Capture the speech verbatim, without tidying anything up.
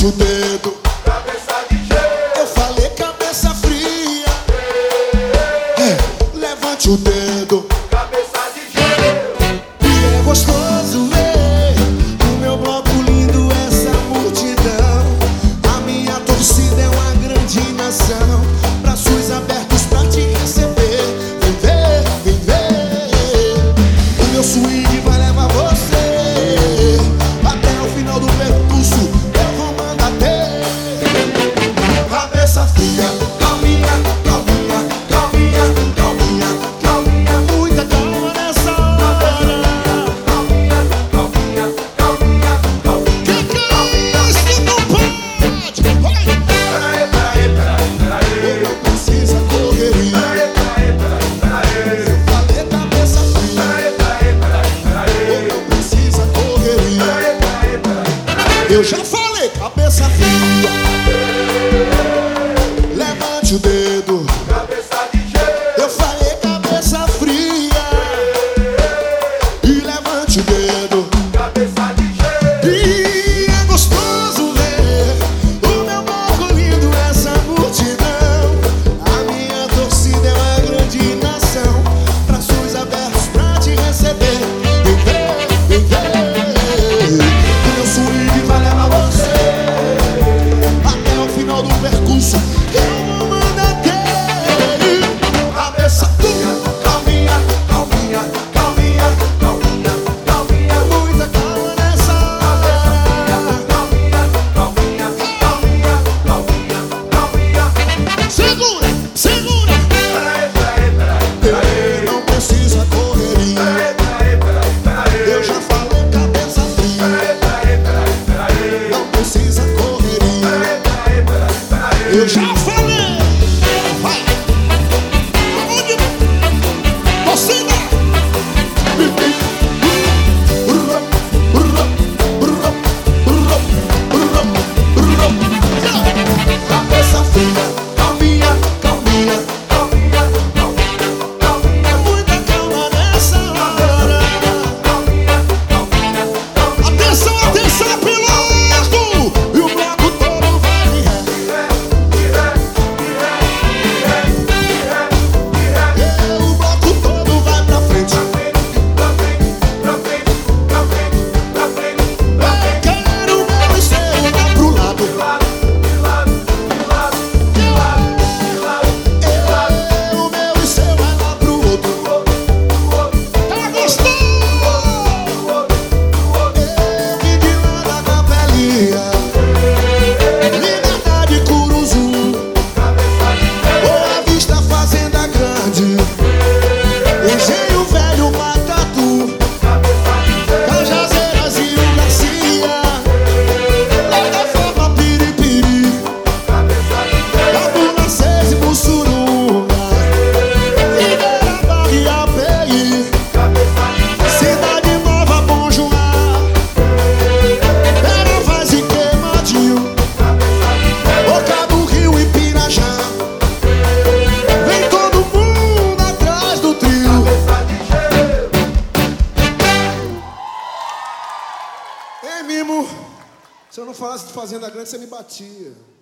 levante o dedo. Cabeça de gelo. Eu falei cabeça fria. É, levante o dedo. Cabeça de gelo. E é gostoso ver o meu bloco lindo, essa multidão. A minha torcida é uma grande nação. Braços abertos pra te receber. Vem ver, vem ver. O meu swing vai levar você até o final do percurso. Eu vou mandar ter. Cabeça fria, calminha, calminha, calminha, calminha, calminha. Muita calma nessa hora. Calminha, calminha, calminha, calminha. Que que é isso? Não pode! Vai! Peraí, peraí, peraí, peraí. Não precisa correria. Peraí, peraí, peraí. Falei cabeça fria. Peraí, peraí, peraí, Não precisa correria. peraí. Peraí, peraí. Eu já falei cabeça fria. Levante o dedo. Cabeça de gelo. Eu falei cabeça fria. E levante o dedo. Cabeça de gelo. E é gostoso ver o meu povo lindo, essa multidão. A minha torcida é uma grande nação. Braços abertos pra te receber. Vem ver, vem ver. O meu swing vai levar você até o final do percurso. Eu vou mandar ter. Cabeça fria, Calminha, calminha, calminha, calminha, calminha. muita calma nessa hora. Calminha, calminha, calminha, calminha, calminha. Segura, segura. Peraí, peraí, peraí, peraí. Não precisa correria. Peraí, peraí, peraí. Eu já falei cabeça fria. Peraí, peraí, peraí. Não precisa correria. Peraí, peraí, peraí. Eu já falei. Vai. Aonde? Torcida. Cabeça fria. Calminha, calminha. Calminha, calminha, calminha. Muita calma nessa hora. Calminha, calminha, calminha. Atenção, atenção, piloto! E o bloco todo vai de ré. E o bloco todo vai pra frente. Eu quero o meu e seu lá pro lado. Eu, o meu e seu vai lá pro outro. Tá gostoso? Eu vim de lá da capelinha. Liberdade Curuzu. Boa Vista Fazenda Grande. Engenho Velho Matatu. Cajazeiras e o Garcia. Lá da Forma Piripiri. Cabuna Seis e Mussurunga. Ribeira Barra e A P I. Cidade Nova, Bom Joá. Vera Vaz e Queimadinho. Boca do Rio e Pirajá. Vem todo mundo atrás do trio. Ei, Mimo, se eu não falasse de Fazenda Grande, você me batia.